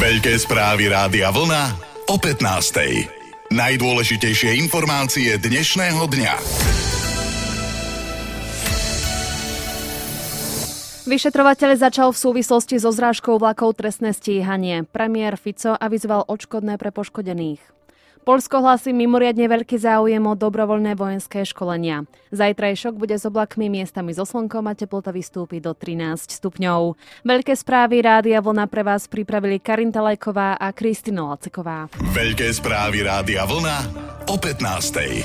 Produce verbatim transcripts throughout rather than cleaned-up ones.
Veľké správy Rádia Vlna o pätnástej. Najdôležitejšie informácie dnešného dňa. Vyšetrovateľ začal v súvislosti so zrážkou vlakov trestné stíhanie. Premiér Fico avizoval odškodné pre poškodených. Poľsko hlási mimoriadne veľký záujem o dobrovoľné vojenské školenia. Zajtrajšok bude s oblakmi, miestami so slnkom a teplota vystúpi do trinásť stupňov. Veľké správy Rádia Vlna pre vás pripravili Karinta Lajková a Kristina Laciková. Veľké správy Rádia Vlna o pätnástej.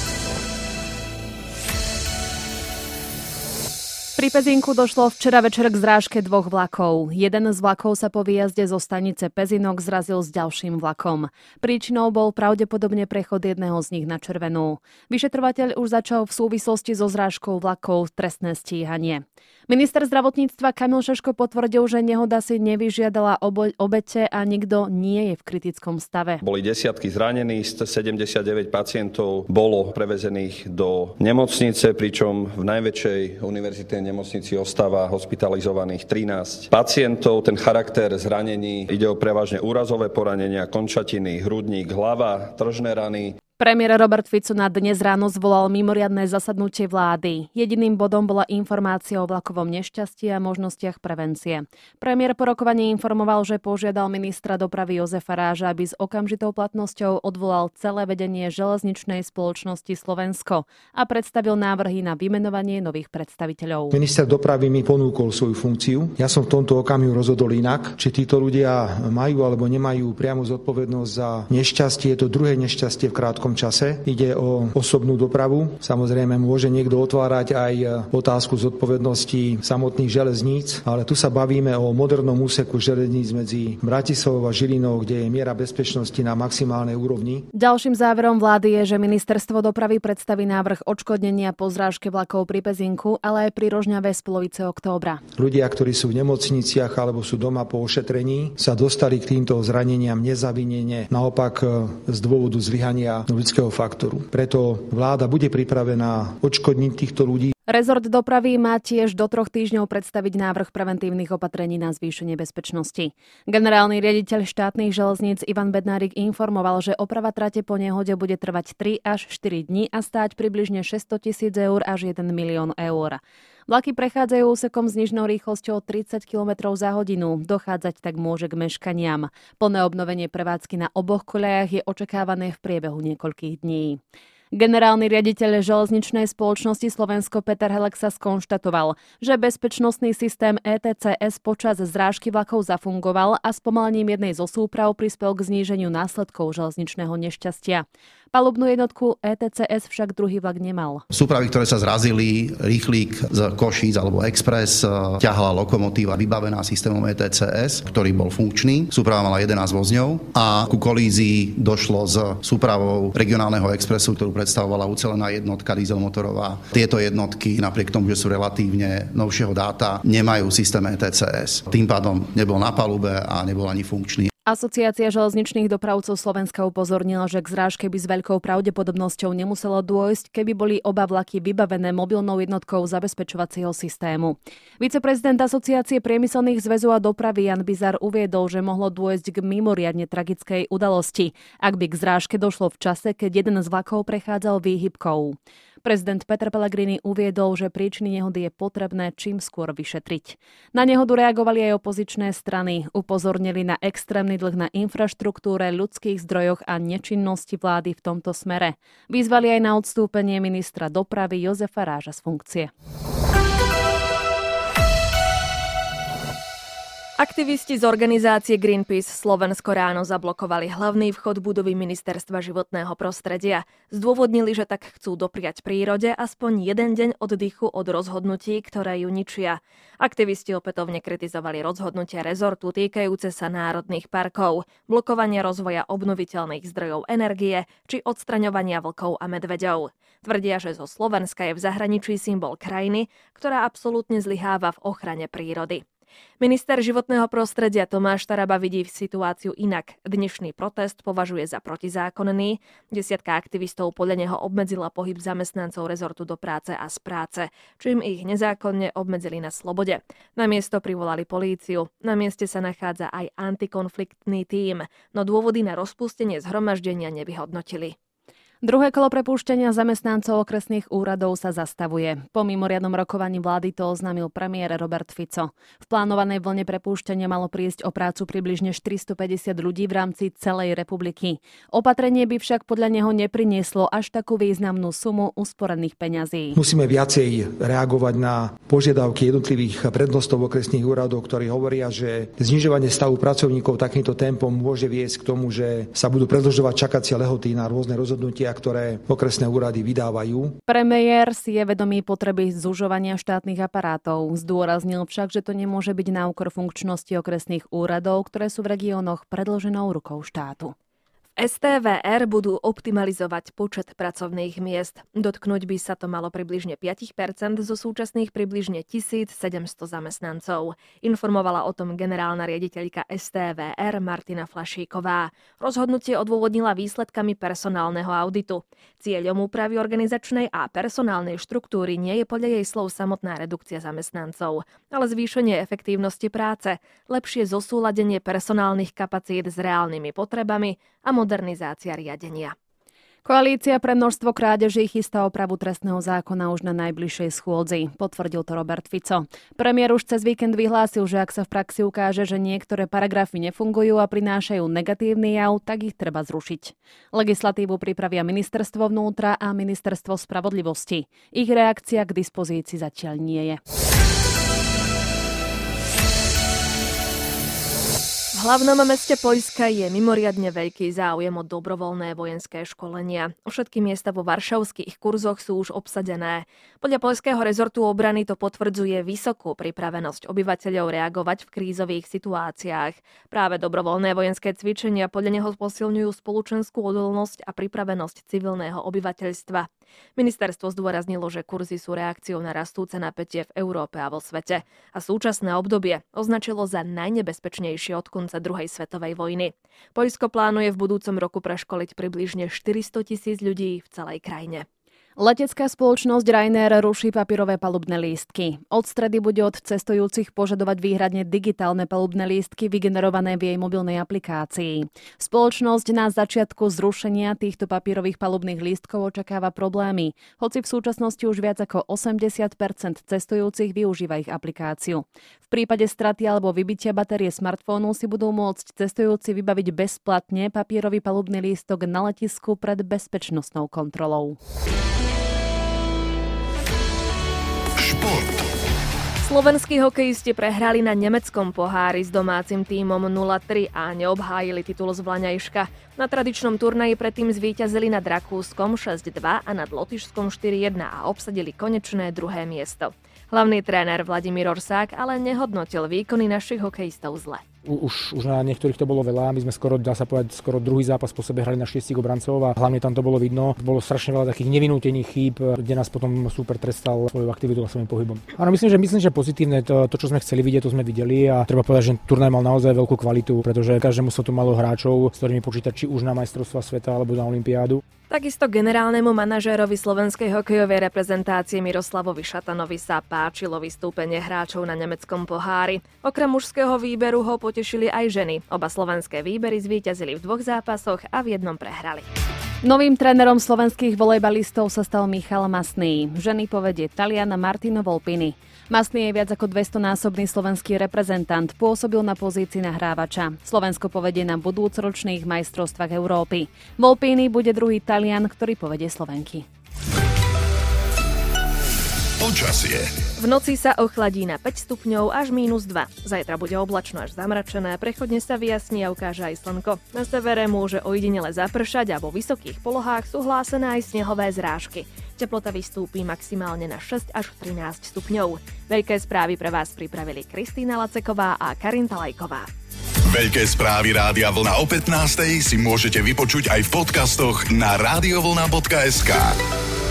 Pri Pezinku došlo včera večer k zrážke dvoch vlakov. Jeden z vlakov sa po výjazde zo stanice Pezinok zrazil s ďalším vlakom. Príčinou bol pravdepodobne prechod jedného z nich na červenú. Vyšetrovateľ už začal v súvislosti so zrážkou vlakov trestné stíhanie. Minister zdravotníctva Kamil Šeško potvrdil, že nehoda si nevyžiadala obo- obete a nikto nie je v kritickom stave. Boli desiatky zranených, sedemdesiatdeväť pacientov bolo prevezených do nemocnice, pričom v najväčšej univerzitnej nemocnici ostáva hospitalizovaných trinásť pacientov. Ten charakter zranení ide o prevažne úrazové poranenia, končatiny, hrudník, hlava, tržné rany. Premiér Robert Fico na dnes ráno zvolal mimoriadne zasadnutie vlády. Jediným bodom bola informácia o vlakovom nešťastí a možnostiach prevencie. Premiér po rokovaní informoval, že požiadal ministra dopravy Jozefa Ráža, aby s okamžitou platnosťou odvolal celé vedenie železničnej spoločnosti Slovensko a predstavil návrhy na vymenovanie nových predstaviteľov. Minister dopravy mi ponúkol svoju funkciu. Ja som v tomto okamihu rozhodol inak, či títo ľudia majú alebo nemajú priamu zodpovednosť za nešťastie. Je to druhé nešťastie v krátkom čase. Ide o osobnú dopravu. Samozrejme môže niekto otvárať aj otázku zodpovednosti samotných železníc, ale tu sa bavíme o modernom úseku železníc medzi Bratislavou a Žilinou, kde je miera bezpečnosti na maximálnej úrovni. Ďalším záverom vlády je, že ministerstvo dopravy predstaví návrh odškodnenia po zrážke vlakov pri Pezinku, ale aj pri Rožňave z polovice októbra. Ľudia, ktorí sú v nemocniciach alebo sú doma po ošetrení, sa dostali k týmto zraneniam nezavinene, naopak z dôvodu zlyhania ľudského faktoru. Preto vláda bude pripravená odškodniť týchto ľudí. Rezort dopravy má tiež do troch týždňov predstaviť návrh preventívnych opatrení na zvýšenie bezpečnosti. Generálny riaditeľ štátnych železníc Ivan Bednárik informoval, že oprava trate po nehode bude trvať tri až štyri dni a stáť približne šesťsto tisíc eur až jeden milión eur. Vlaky prechádzajú úsekom s nižnou rýchlosťou tridsať kilometrov za hodinu. Dochádzať tak môže k meškaniam. Plné obnovenie prevádzky na oboch koľajách je očakávané v priebehu niekoľkých dní. Generálny riaditeľ železničnej spoločnosti Slovensko Peter Heleksa skonštatoval, že bezpečnostný systém é té cé es počas zrážky vlakov zafungoval a spomalením jednej zo súprav prispel k zníženiu následkov železničného nešťastia. Palubnú jednotku é té cé es však druhý vlak nemal. Súpravy, ktoré sa zrazili, rýchlik z Košíc alebo Express, ťahala lokomotíva vybavená systémom é té cé es, ktorý bol funkčný. Súprava mala jedenásť vozňov a ku kolízii došlo s súpravou regionálneho expresu, ktorú predstavovala ucelená jednotka dieselmotorová. Tieto jednotky, napriek tomu, že sú relatívne novšieho dáta, nemajú systém é té cé es. Tým pádom nebol na palube a nebol ani funkčný. Asociácia železničných dopravcov Slovenska upozornila, že k zrážke by s veľkou pravdepodobnosťou nemuselo dôjsť, keby boli oba vlaky vybavené mobilnou jednotkou zabezpečovacieho systému. Viceprezident Asociácie priemyselných zväzov a dopravy Jan Bizar uviedol, že mohlo dôjsť k mimoriadne tragickej udalosti, ak by k zrážke došlo v čase, keď jeden z vlakov prechádzal výhybkou. Prezident Peter Pellegrini uviedol, že príčiny nehody je potrebné čím skôr vyšetriť. Na nehodu reagovali aj opozičné strany. Upozornili na extrémny dlh na infraštruktúre, ľudských zdrojoch a nečinnosti vlády v tomto smere. Vyzvali aj na odstúpenie ministra dopravy Jozefa Ráža z funkcie. Aktivisti z organizácie Greenpeace Slovensko ráno zablokovali hlavný vchod budovy Ministerstva životného prostredia. Zdôvodnili, že tak chcú dopriať prírode aspoň jeden deň oddychu od rozhodnutí, ktoré ju ničia. Aktivisti opätovne kritizovali rozhodnutia rezortu týkajúce sa národných parkov, blokovania rozvoja obnoviteľných zdrojov energie či odstraňovania vlkov a medveďov. Tvrdia, že zo Slovenska je v zahraničí symbol krajiny, ktorá absolútne zlyháva v ochrane prírody. Minister životného prostredia Tomáš Taraba vidí situáciu inak. Dnešný protest považuje za protizákonný. Desiatka aktivistov podľa neho obmedzila pohyb zamestnancov rezortu do práce a z práce, čo im ich nezákonne obmedzili na slobode. Na miesto privolali políciu. Na mieste sa nachádza aj antikonfliktný tím, no dôvody na rozpustenie zhromaždenia nevyhodnotili. Druhé kolo prepúšťania zamestnancov okresných úradov sa zastavuje. Po mimoriadnom rokovaní vlády to oznámil premiér Robert Fico. V plánovanej vlne prepúšťania malo prísť o prácu približne štyristopäťdesiat ľudí v rámci celej republiky. Opatrenie by však podľa neho neprinieslo až takú významnú sumu usporených peňazí. Musíme viacej reagovať na požiadavky jednotlivých prednostov okresných úradov, ktorí hovoria, že znižovanie stavu pracovníkov takýmto tempom môže viesť k tomu, že sa budú predĺžovať čakacie lehoty na rôzne rozhodnutia, ktoré okresné úrady vydávajú. Premiér si je vedomý potreby zužovania štátnych aparátov. Zdôraznil však, že to nemôže byť na úkor funkčnosti okresných úradov, ktoré sú v regiónoch predĺženou rukou štátu. es té vé er budú optimalizovať počet pracovných miest. Dotknúť by sa to malo približne päť percent zo súčasných približne tisícsedemsto zamestnancov. Informovala o tom generálna riaditeľka es té vé er Martina Flašíková. Rozhodnutie odôvodnila výsledkami personálneho auditu. Cieľom úpravy organizačnej a personálnej štruktúry nie je podľa jej slov samotná redukcia zamestnancov, ale zvýšenie efektívnosti práce, lepšie zosúladenie personálnych kapacít s reálnymi potrebami a modernizácia riadenia. Koalícia pre množstvo krádeží chystá opravu trestného zákona už na najbližšej schôdzi, potvrdil to Robert Fico. Premiér už cez víkend vyhlásil, že ak sa v praxi ukáže, že niektoré paragrafy nefungujú a prinášajú negatívny jav, tak ich treba zrušiť. Legislatívu pripravia Ministerstvo vnútra a Ministerstvo spravodlivosti. Ich reakcia k dispozícii zatiaľ nie je. V hlavnom meste Poľska je mimoriadne veľký záujem o dobrovoľné vojenské školenia. Všetky miesta vo varšavských kurzoch sú už obsadené. Podľa poľského rezortu obrany to potvrdzuje vysokú pripravenosť obyvateľov reagovať v krízových situáciách. Práve dobrovoľné vojenské cvičenia podľa neho posilňujú spoločenskú odolnosť a pripravenosť civilného obyvateľstva. Ministerstvo zdôraznilo, že kurzy sú reakciou na rastúce napätie v Európe a vo svete a súčasné obdobie označilo za najnebezpečnejšie od konca druhej svetovej vojny. Poľsko plánuje v budúcom roku preškoliť približne štyristo tisíc ľudí v celej krajine. Letecká spoločnosť Ryanair ruší papierové palubné lístky. Od stredy bude od cestujúcich požadovať výhradne digitálne palubné lístky vygenerované v jej mobilnej aplikácii. Spoločnosť na začiatku zrušenia týchto papierových palubných lístkov očakáva problémy, hoci v súčasnosti už viac ako osemdesiat percent cestujúcich využíva ich aplikáciu. V prípade straty alebo vybitia batérie smartfónu si budú môcť cestujúci vybaviť bezplatne papierový palubný lístok na letisku pred bezpečnostnou kontrolou. Slovenskí hokejisti prehrali na nemeckom pohári s domácim tímom nula tri a neobhájili titul z Vlaňajška. Na tradičnom turnaji predtým zvíťazili nad Rakúskom šesť dva a nad Lotyšskom štyri jedna a obsadili konečné druhé miesto. Hlavný tréner Vladimír Orsák ale nehodnotil výkony našich hokejistov zle. Už, už na niektorých to bolo veľa, my sme skoro, dá sa povedať, skoro druhý zápas po sebe hrali na šiestich obrancov a hlavne tam to bolo vidno. Bolo strašne veľa takých nevinútených chýb, kde nás potom super trestal svojou aktivitou a svojím pohybom. Áno, myslím, že myslím, že pozitívne to, to, čo sme chceli vidieť, to sme videli a treba povedať, že turnaj mal naozaj veľkú kvalitu, pretože každému sa tu malo hráčov, s ktorými počítať či už na majstrovstvá sveta alebo na olympiádu. Takisto generálnemu manažérovi slovenskej hokejovej reprezentácie Miroslavovi Šatanovi sa páčilo vystúpenie hráčov na nemeckom pohári. Okrem mužského výberu ho potešili aj ženy. Oba slovenské výbery zvíťazili v dvoch zápasoch a v jednom prehrali. Novým trénerom slovenských volejbalistov sa stal Michal Masný. Ženy povedie Taliana Martino Volpini. Masný je viac ako dvestonásobný slovenský reprezentant, pôsobil na pozícii nahrávača. Slovensko povedie na budúcoročných majstrovstvách Európy. Volpini bude druhý Talian, ktorý povedie Slovenky. Počasie. V noci sa ochladí na päť stupňov až mínus dva. Zajtra bude oblačno až zamračené, prechodne sa vyjasní a ukáže aj slnko. Na severe môže ojedinele zapršať a vo vysokých polohách sú hlásené aj snehové zrážky. Teplota vystúpi maximálne na šesť až trinásť stupňov. Veľké správy pre vás pripravili Kristína Laceková a Karin Talajková. Veľké správy Rádia Vlna o pätnástej si môžete vypočuť aj v podcastoch na radiovlna bodka es ká.